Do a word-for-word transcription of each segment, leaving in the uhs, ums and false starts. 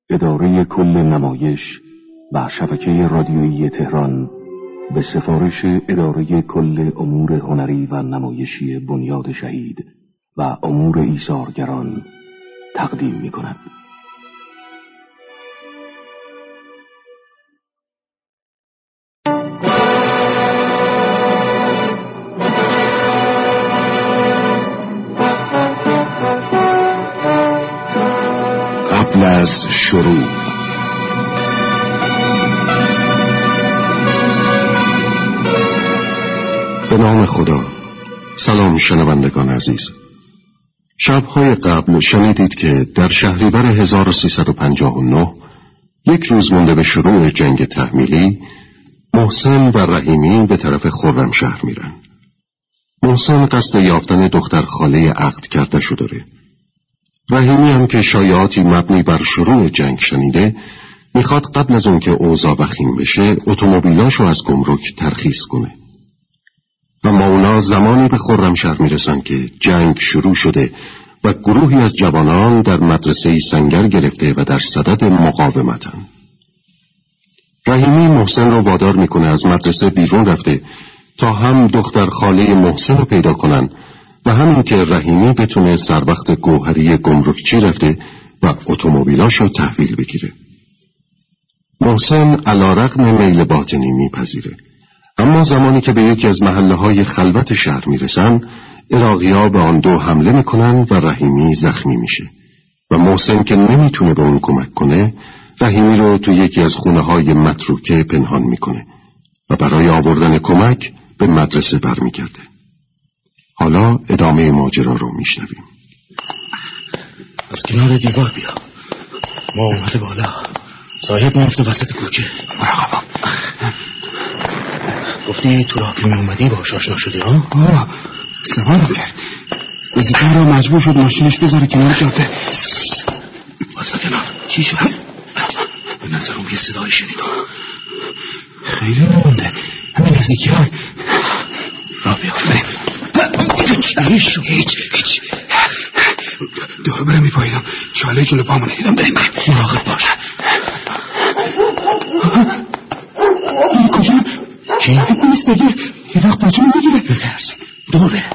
اداره کل نمایش و شبکه رادیویی تهران به سفارش اداره کل امور هنری و نمایشی بنیاد شهید و امور ایثارگران تقدیم می کند. قبل از شروع به نام خدا. سلام شنوندگان عزیز. شب‌های قبل شنیدید که در شهریور هزار و سیصد و پنجاه و نه، یک روز مونده به شروع جنگ تحمیلی، محسن و رحیمی به طرف خرمشهر میرن. محسن قصد یافتن دختر خاله عقد کرده شو داره. رحیمی هم که شایعاتی مبنی بر شروع جنگ شنیده، میخواد قبل از اون که اوضاع وخیم بشه اتومبیلاشو از گمرک ترخیص کنه. اما اونا زمانی به خرمشهر میرسن که جنگ شروع شده و گروهی از جوانان در مدرسه سنگر گرفته و در صدد مقاومتن. رحیمی محسن رو وادار میکنه از مدرسه بیرون رفته تا هم دختر خاله محسن رو پیدا کنن و همین که رحیمی بتونه سر وقت گوهری گمرکچی رفته و اتومبیلاشو تحویل بگیره. محسن علیرغم میل باطنی میپذیره، اما زمانی که به یکی از محله های خلوت شهر میرسن، عراقی‌ها به آن دو حمله میکنن و رحیمی زخمی میشه و محسن که نمیتونه به اون کمک کنه، رحیمی رو تو یکی از خونه های متروکه پنهان میکنه و برای آوردن کمک به مدرسه برمیگرده. حالا ادامه ماجرا رو میشنویم. از کنار دیوار بیا. ما اومده بالا. صاحب میفته وسط کوچه. مراقبم. گفتی تو راه که می اومدی باهاش آشنا شدی ها؟ آه سوارم کرد. وزیکن رو مجبور شد ماشینش بذاره کنار جاده. واسه کنار. چی شد؟ به نظرم یه صدای شنیدم. خیلی نمونده. همین وزیکن. راه بیا. هیچ هیچ هیچ دور برم میپاییدم. چاله جلو پامو ندیدم. بریم بریم. مراقب باش. این کجا؟ کی؟ این سگه یه وقت پاچه میگیره. بترس. دوره.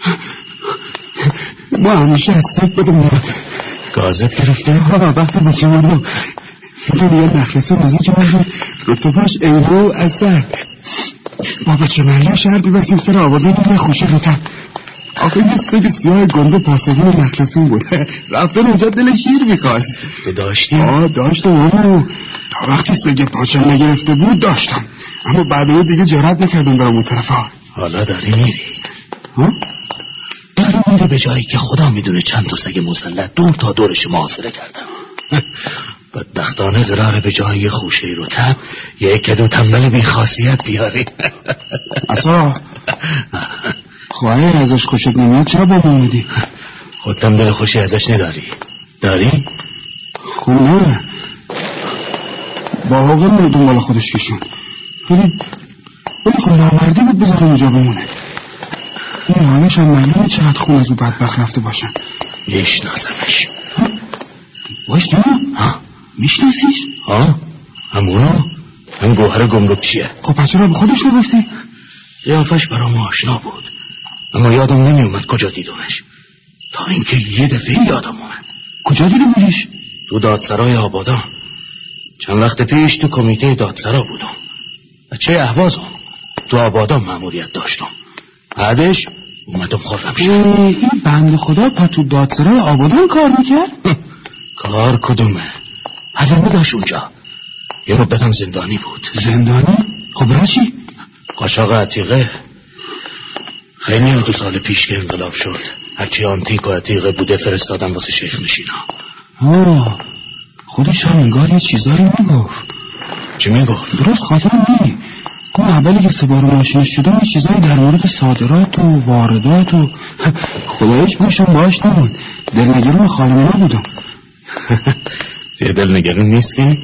ما همیشه از سگ بدم میرم. گازت گرفته؟ ها وقتی بچه مردم میدونی یه نخلصه نزدیک من بود. رتباش اینو از سگ. ما بچه محله شهر بیبستیم سر آوردن یه خوشی ریتم. آخه یه سگ سیاه گنده پاسبون نخلصون بود. رفتن اونجا دل شیر میخواست. تو داشتی؟ آه داشتم امو. تا وقتی سگ پاچم نگرفته بود داشتم، اما بعد اون دیگه جرأت نکردم برم اون طرفا. حالا داری میری؟ ها؟ داری میری به جایی که خدا میدونه چند تا سگ مسلح دور تا دورش محاصره کردن. بدبختانه قراره به جایی خوشه رو تب یک کدو تنبل بی خاصیت بیاری. اصلا خواهی ازش خوشت نمیاد چرا با ما اومدی؟ خودتم دل خوشی ازش نداری؟ داری؟ خب نه با حقا رو دنبال خودش کشون، ولی ولی خب نامردی بود بذاره اونجا بمونه. این همش هم معلومه چقدر خون از او بدبخت رفته باشن. میشناسمش. باش تو؟ ها؟ میشناسیش؟ ها؟ همونو؟ هم گوهر گمرکچیه. خب پس چرا به خودش نگفتی؟ قیافش برام آشنا بود، اما یادم نمی اومد کجا دیدمش، تا اینکه یه دفعه یادم اومد. کجا دیدمش؟ تو دادسرای آبادان. چند وقت پیش تو کمیته دادسرا بودم. بچه اهوازم. تو آبادان مأموریت داشتم. بعدش اومدم خرمشهر. این بنده خدا پا تو دادسرای آبادان کار میکرد؟ کار کدومه؟ حالا داشت اونجا. یه مدتم زندانی بود. زندانی؟ خب برای چی؟ قاچاق عتیقه. خیلی دو سال پیش که انقلاب شد، هرچی آنتیک و عتیقه بوده فرستادن واسه شیخ نشینا. آه خودش هم انگار یه چیزایی میگفت. چی میگفت؟ درست خاطرم نی. اون اولی که سه بار ماشینش شده یه چیزایی در مورد صادرات و واردات و خدایش باشم باش نبود. دلنگرون خالمنا بودم. چه دلنگرون نیستی؟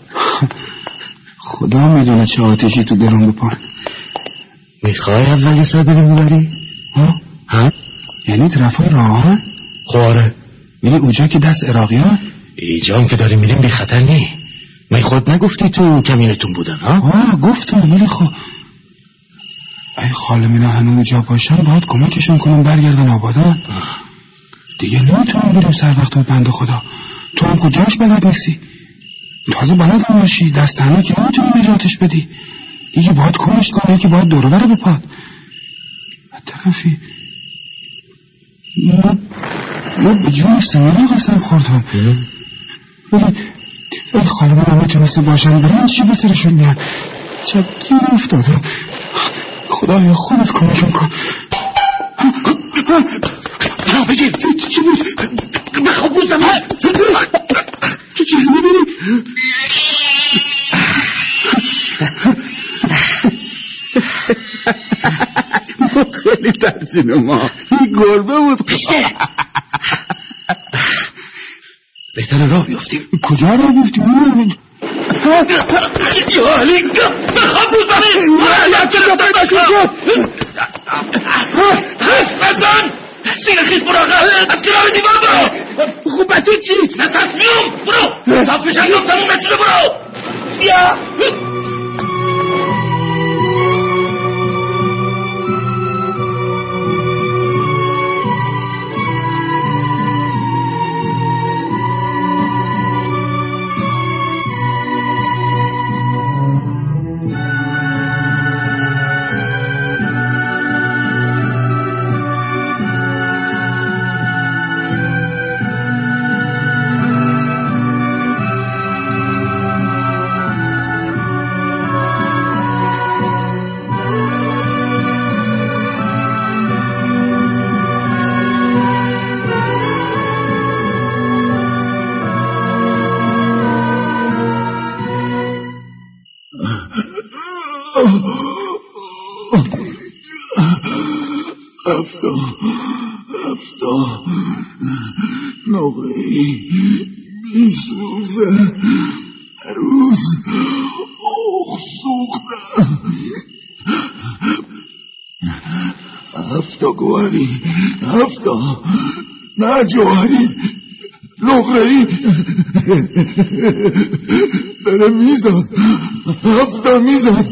خدا میدونه چه آتشی تو دلم بپان. میخوای اول یه سر بریم بری؟ ها؟ ها؟ یعنی طرفای راه ها؟ خواره. ولی اونجا که دست عراقی ها ایجام که داریم میریم بی خطر نی. من خود نگفتی تو کمینتون بودن ها؟ آه گفتم، ولی خب ای خاله مینا هنوز جا باشن باید کمکشون کنم برگردن آبادان. دیگه نمیتونم بریم سر وقت بنده خدا. تو هم کجاش بلد نیستی، تازه بلد هم باشی، دست تنها که نمیتونی نجاتش بدی. یکی باید کمش کنه، یکی باید دور و بر بپاد. از طرفی ما ما به جون سمینا قسم خوردم، ولی ولی خاله من میتونسته باشن برن چی به سرشون میاد. چه گیر افتادم. خدایا خودت کمکم کن. بگیر چی بود؟ بخواب بوزم تو چیزی نبینی؟ ما خیلی ترسیم، ما این گربه بود. بهتره راه بیفتیم. کجا راه بیفتیم؟ یا علی بخواب بوزم بزن سینه خیز براغه از کنار دیوار برو. خوب به تو چی؟ نه تصمیم برو صاف بشن گم تموم نشده برو بیا. هفتا هفتا نقره‌ای میسوزه روز اوخ سوختم. هفتا گوهری هفتا نه جوهری نقره‌ای داره میزد هفتا میزد.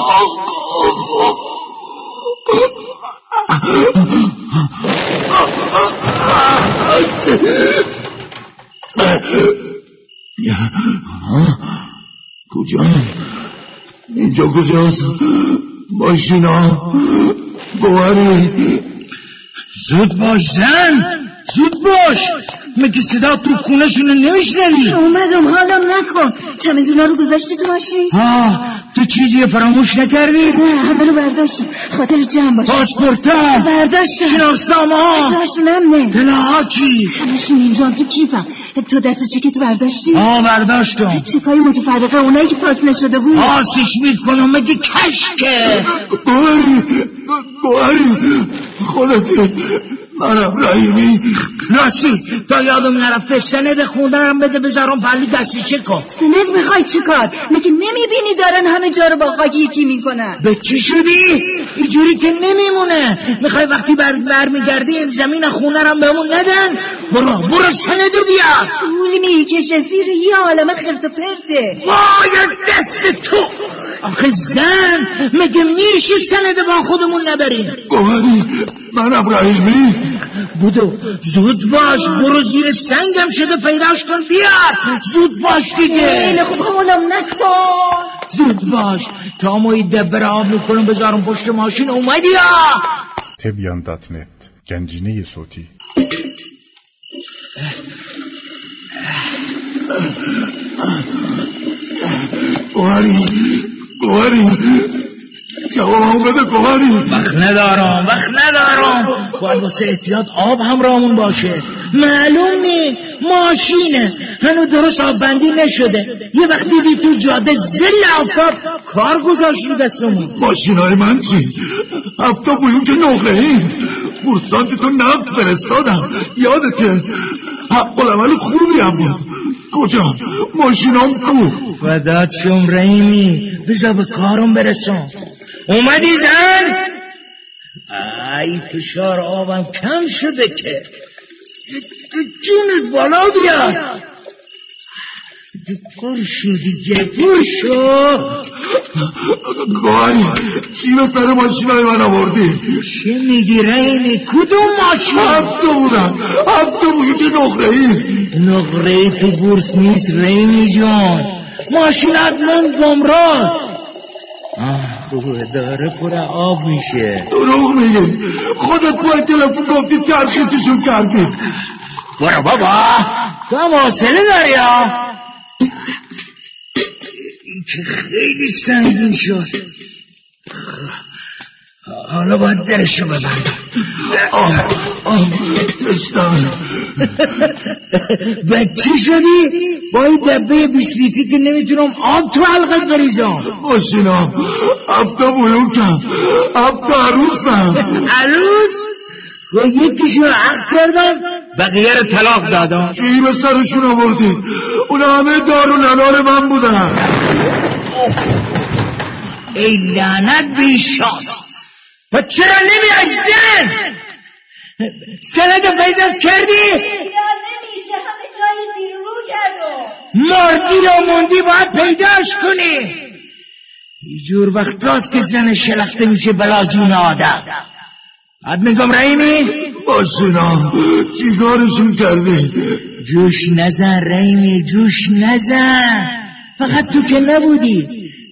کجا؟ اینجا کجاست؟ ماشینا گوهری زود باش زن زود باش. مگه صدا تو خونه‌شونو نمیشنوی؟ اومدم حالم نکن. چمدونا رو گذاشتی تو ماشین؟ ها تو چیزی فراموش نکردی؟ نه همه رو برداشتم خاطر جمع باشه. پاسپورتا برداشتم. شناسنامه ها جاشونم نه. اطلاعات چی؟ همشون اینجا تو کیفم. تو دست چکتو برداشتی؟ ها برداشتم. چکای متفرقه اونایی که پاس نشده بود پاسش میکنم مگه کشکه. گوهری گوهری خودت منم رحیمی. راستی تا یادم نرفته سند خوندنم بده بذارم پلی دستی چه کن. سند میخوای چی کار؟ مگه نمیبینی دارن همه جا رو با خاک یکی میکنن؟ به چی شدی؟ اینجوری که نمیمونه. میخوای وقتی بر برمیگردی زمین خونه رم بهمون ندن؟ برو برو سندو بیار. طول میکشه زیر یه عالمه خرت و پرته. وای از دست تو. آخه زن مگه میشه سند با خودمون نبریم؟ گوهری منم رحیمی. بودو زود باش برو زیر سنگم شده پیداش کن بیار. زود باش دیگه. خیلی خوب حالم نکن. زود باش تا ما این دبر آب میکنم بذارم پشت ماشین. اومدی یا تبیان دات نت گنجینه صوتی. گوهری گوهری جوابم بده گوهری. وقت ندارم وقت ندارم. باید واسه احتیاط آب هم رامون باشه. معلوم نی ماشینه هنو درست آب بندی نشده. یه وقت دیدی تو جاده زل آفتاب کار گذاشت رو دستمون. ماشینای من چی؟ هفتا بلوک نقره‌ای پورسانت تو نفت فرستادم یادته؟ حق العمل خوبی هم بود. کجا؟ ماشینام کو؟ فدات شم رحیمی بذار به کارم برسم. اومدی زن؟ ای فشار آبم کم شده که جونت بالا بیاد. پر شو دیگه، پر شو. گوهری چی رو سر ماشین های من آوردی؟ چه میگی رحیمی؟ کدوم ماشین؟ هفته بودن هفته بودی که نقره ای نقره ای تو بورس نیست رحیمی جان، ماشینت من گمراه. خوبه داره پر آب میشه. دروغ میگی، خودت باید تلفن گفتی ترخیصشون کردی. برو بابا، تو هم حوصله داری ها؟ این که خیلی سنگین شد. حالا باید درشو ببندم. آه آه تشتم. بچه شدی؟ با این دبه بیست لیتری که نمیتونم آب تو حلقت بریزم. ماشینم هفته بلون کم، هفته عروسم. عروس؟ و یکیشو عقد کردم بقیه رو طلاق دادم. چی به سرشون آوردی؟ اونا همه دار و ننان من بودن. ای لعنت به شانس، و چرا نمیای زن؟ سند پیدا کردی؟ نمیشه، همه جای بیرو کردم. مردی و موندی باید پیداش کنی. یه جور وقت هاست که زن شلخته میشه بلا جون آدم. بعد میگم رحیمی باشینا چی کارشون کردی؟ جوش نزن رحیمی، جوش نزن. فقط تو که نبودی،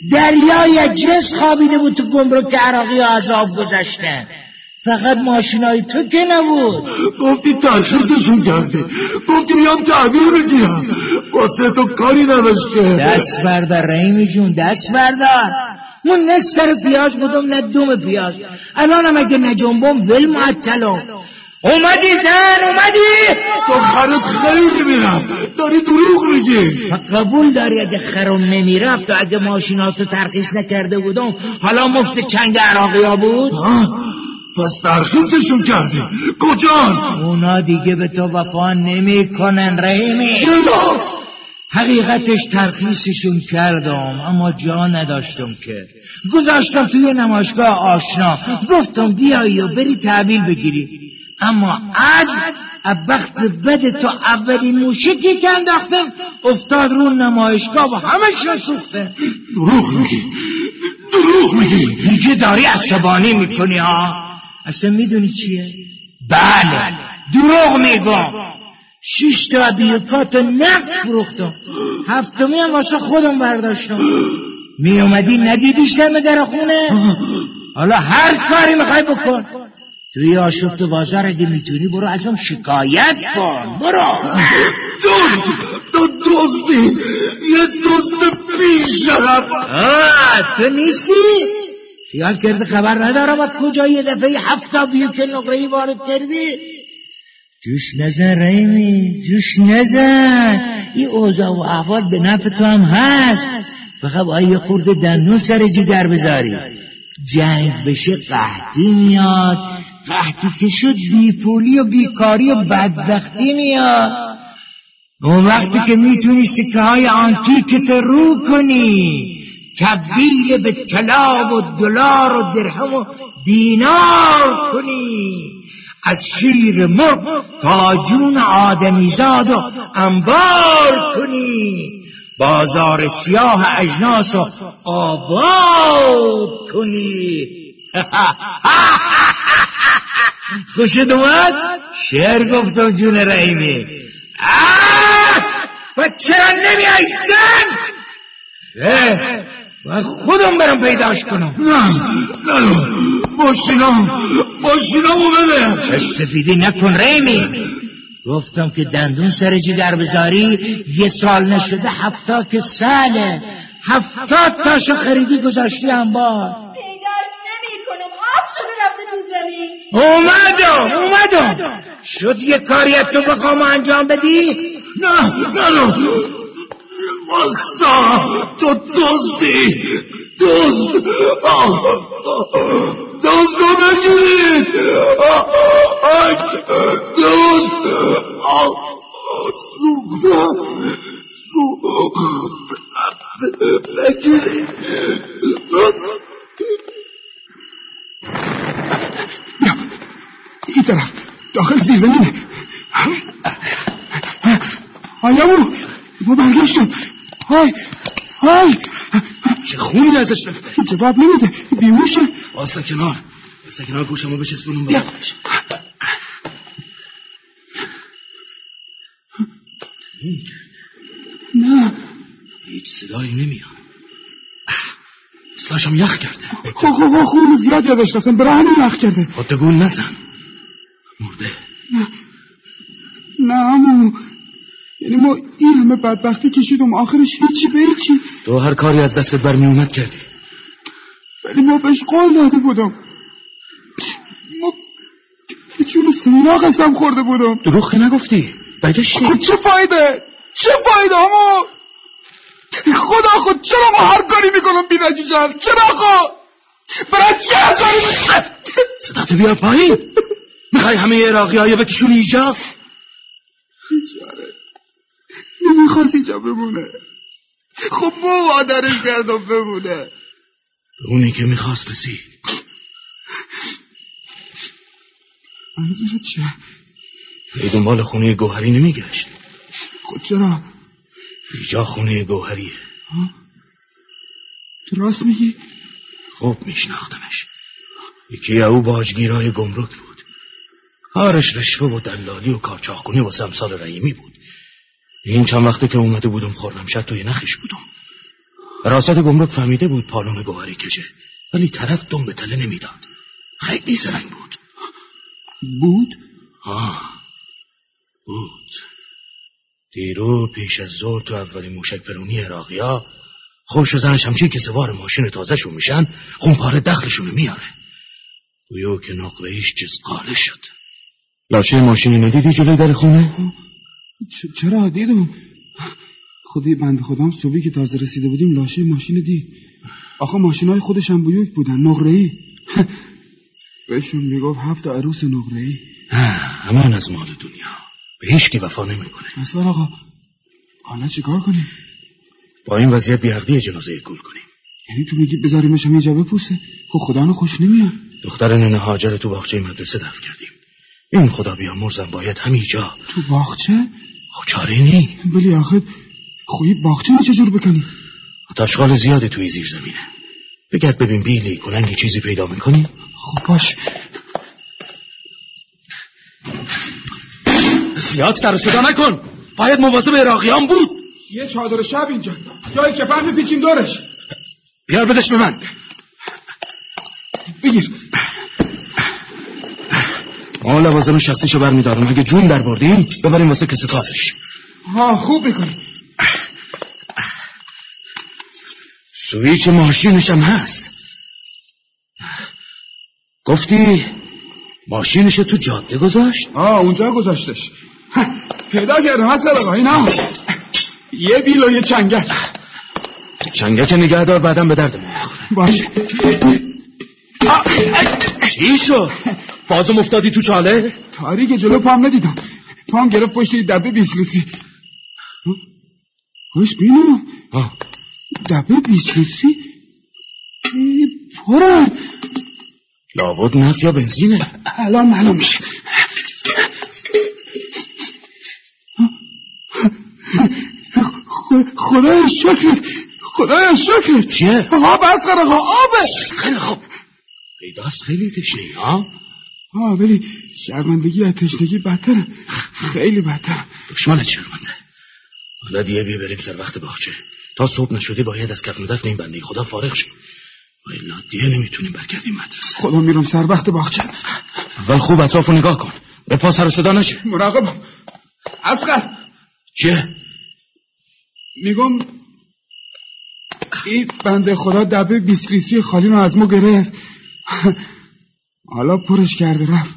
دریای جنس خوابیده بود تو گمرک که عراقی ها از آب گذاشتن. فقط ماشینای تو که نبود. گفتی ترخیصشون کرده، گفتی میام تعبیر بگیرم، واسه تو کاری نداشته. دست بردار رحیمی جون، دست بردار. من نه سر پیاز بودم نه دوم پیاز، الانم اگه نجنبم ول معطلم. اومدی زن اومدی؟ دخترت خیلی میرم، داری دروغ میگی. قبول داری اگه خرم نمیرفت و اگه ماشیناتو ترخیص نکرده بودم حالا مفت چنگ عراقی ها بود؟ پس ترخیصشون کردی کجان؟ اونا دیگه به تو وفا نمی کنن رحیمی. چرا؟ حقیقتش ترخیصشون کردم اما جا نداشتم که گذاشتم توی نمایشگاه آشنا، گفتم بیایی و بری تحویل بگیری، اما عد ابخت بده تو اولین موشکی که انداختم افتاد رو نمایشگاه و همه سوخته. دروغ میگی، دروغ میگی. دیگه داری عصبانی میکنی ها. اصلا میدونی چیه؟ بله دروغ میگم. شش تا بیوکات نقد فروختم، هفتمی هم واسه خودم برداشتم. می اومدی ندیدیش دم در خونه؟ حالا هر کاری میخوای بکن. توی آشفت بازار اگه میتونی برو ازم شکایت کن. برو. دوست تو دوستی یه دوست بیشرف. آه تو نیستی؟ خیال کرده خبر ندارم از کجا یه دفعه هفتا بیوک نقرهی وارد کردی؟ جوش نزن رحیمی، جوش نزن. این اوضاع و احوال به نفع تو هم هست، فقط باید یه خورده دندون سر جگر بذاری. جنگ بشه قحطی میاد، قحطی که شد بیپولی و بیکاری و بدبختی میاد. اون وقتی که میتونی سکه های آنتیکت رو کنی، تبدیل به طلا و دلار و درهم و دینار کنی، از شیر مرغ تا جون آدمیزاد و انبار کنی، بازار سیاه اجناس و آباد کنی. خوشت اومد؟ شعر گفتم جون رحیمی. و چرا نمیای زن؟ و خودم برم پیداش کنم. نه نه ماشینام ماشینامو بده. استفیدی نکن رحیمی. گفتم که دندون سر جگر بذاری، یه سال نشده هفتا که ساله، هفتاد تاشو خریدی گذاشتی انبار. پیداش نمی کنم، آب شده رفته تو زمین. اومدم اومدم شد یه کاری از تو بخوام انجام بدی؟ نه نه نه واسا تو دوستی دوست دوست رو نگیرید دوست سوخت سوخت نگیرید. بیا این طرف داخل زیرزمینه. آیا برو با برگشتم های چه خونی ازش رفته؟ جواب نمیده، بیهوشه. واسه کنار واسه کنار گوشمو بچسبونم بلندش. نه هیچ صدایی نمیاد. اصلاشم یخ کرده. خو خو خو خون زیادی ازش رفتن، برای همین یخ کرده. خودت گول نزن، مرده. نه نه امو، یعنی ما این همه بدبختی کشیدم آخرش هیچی به هیچی. تو هر کاری از دستت برمی اومد کردی، ولی ما بهش قول داده بودم، ما به جون سمیرا قسم خورده بودم. دروغ که نگفتی؟ بعدش چی؟ خود چه فایده؟ چه فایده امو؟ خدا خود چرا ما هر کاری میکنم بی نتیجه؟ چرا خود؟ برای چه هر کاری میکنم؟ صداتو بیار پایین. میخوای همه عراقی هایی بکشونی اینجا؟ بیچاره نمیخواست اینجا بمونه، خب ما وادرش کردم بمونه. به اونی که میخواست رسید. منظورت چه؟ به دنبال خونه گوهری نمیگشت؟ خب چرا؟ اینجا خونه گوهریه. تو راست میگی؟ خوب میشناختمش. یکی او باجگیرای گمرک بود. کارش رشوه و دلالی و کاچاقونی و سمسال رحیمی بود. این چند وقته که اومده بودم خرمشهر توی نخش بودم. حراست گمرک فهمیده بود پالون گوهری کشه، ولی طرف دم به تله نمیداد. خیلی زرنگ بود. بود؟ آه بود. دیرو پیش از ظهر تو اولین موشک پرونی عراقیا خوش و زنش همچین که سوار ماشین تازه شون میشن خونپاره دخلشونو میاره. گویو که نقره‌ایش جزقاله شد. لاشه ماشینی ندیدی جلوی در خونه؟ چ- چرا دیدم. خودی بند خودم صبحی که تازه رسیده بودیم لاشه ماشین دید. آخه ماشینای خودش هم بیوک بودن، نقره‌ای. بهشون میگفت هفت عروس نقره‌ای. همان از مال دنیا به هیچ کی وفا نمیکنه. اصلا آقا حالا چیکار کنیم؟ با این وضعیت بی‌عقلی جنازه گول کنیم. یعنی تو میگی بذاریمش هم اینجا بپوسه؟ خب خدا نو خوش نمیاد. دختر ننه هاجر تو باغچه مدرسه دفن کردیم. این خدا بیامرزم باید همینجا. تو باغچه؟ خب چاره نی. ولی آخه خویی باغچه رو چجور بکنی؟ تاشغال زیاده توی زیر زمینه. بگرد ببین بیلی کننگی چیزی پیدا میکنی؟ خب باش. زیاد سر و صدا نکن، باید مواظب عراقیان بود. یه چادر شب اینجا، جای کفن میپیچیم دورش. بیار بدش به من. بگیر. ما لوازم شخصیشو برمیدارم، اگه جون در بردیم ببریم واسه کسی کارش. ها خوب میکنی. سویچ ماشینش هم هست. گفتی ماشینشو تو جاده گذاشت؟ آه اونجا گذاشتش. پیدا کردم اصلا آقا اینا. یه بیل و یه چنگک. چنگک نگه دار بعدم به دردمون میخوره. باشه. چی شد؟ بازم افتادی تو چاله؟ تاریک جلو پام ندیدم، پام گرفت پشت دبه بیسلوسی. خوش بینم دبه بیسلوسی پرن. لابد نفت یا بنزینه. الان معلوم میشه. خدای شکرت، خدای شکرت. چیه؟ آب از قرقا آبه. خیلی خوب. پیداست خیلی تشنهی ها؟ آه ولی شرمندگی از تشنگی بدتره، خیلی بدتره. دشمنت شرمنده. حالا دیگه بیا بریم سر وقت باغچه. تا صبح نشده باید از کفن و دفن این بنده خدا فارغ شیم. ولی دیگه نمیتونیم برگردیم مدرسه. خدا میرم سر وقت باغچه. اول خوب اطرافو نگاه کن، به پا سر و صدا نشه. مراقبم. اصغر چیه؟ میگم این بنده خدا دبه بیسکلیسی خالی رو از ما گرفت، حالا پرش کرده رفت.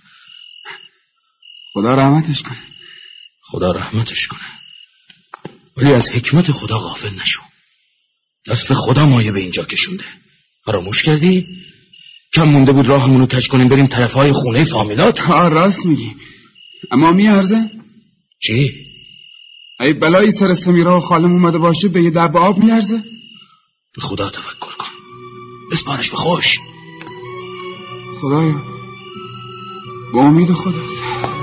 خدا رحمتش کنه. خدا رحمتش کنه. ولی از حکمت خدا غافل نشو. دست خدا مایه به اینجا کشونده. فراموش کردی؟ کم مونده بود راهمونو کج کنیم بریم طرفای خونه فامیلات. ها راست میگی. اما میارزه؟ چی؟ ای بلایی سر سمیرا و خالم اومده باشه به یه دب آب میارزه؟ به خدا توکل کن. بسپارش به خوش. خدایا با امید خداست.